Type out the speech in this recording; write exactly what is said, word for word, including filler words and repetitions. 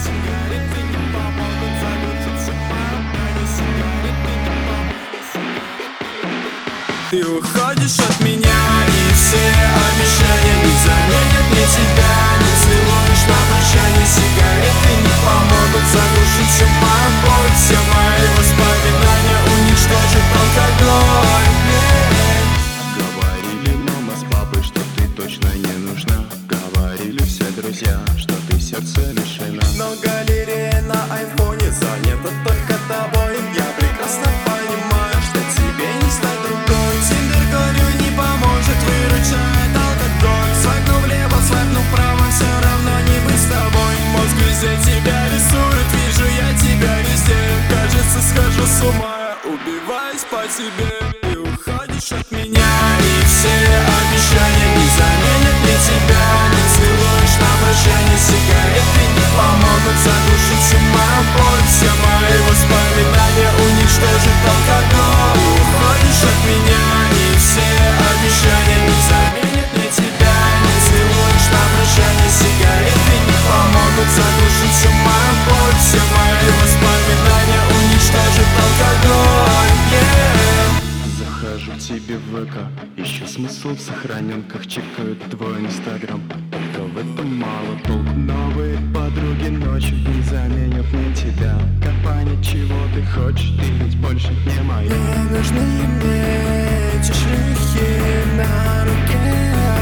Сигареты не помогут заглушить все мои сигареты не помогут. Ты уходишь от меня, и все обещания не заменят мне тебя. Не целуешь на прощание, сигареты не помогут заглушить всю мою боль. Все мои воспоминания уничтожит алкоголь. Говорили мама с папой, что ты точно не нужна. Говорили все друзья, что ты сердце лишена. Но галерея на айфоне занята только тобой. Я прекрасно понимаю, что тебе не стать другой. Тиндер, говорю, не поможет, выручает алкоголь. Свайпну влево, свайпну вправо, все равно не быть с тобой. Мозг везде тебя рисует, вижу я тебя везде. Кажется, схожу с ума, убиваюсь по тебе. Ты уходишь от меня, и все обещания не заменят мне тебя. Не целуешь на прощание, сигареты не помогут заглушить всю мою боль. Все мои воспоминания уничтожит алкоголь. Ты уходишь от меня, и все обещания не заменят мне тебя. Не целуешь на прощание, сигареты не помогут заглушить всю мою боль. Все мои воспоминания уничтожит алкоголь. Yeah. Захожу тебе в ВК, ищу смысл в сохраненках. Чекаю твой инстаграм, только в этом мало толк. Новые подруги ночью не заменят мне тебя. Как понять, чего ты хочешь, ты ведь больше не моя. Не нужны мне эти шлюхи на руке.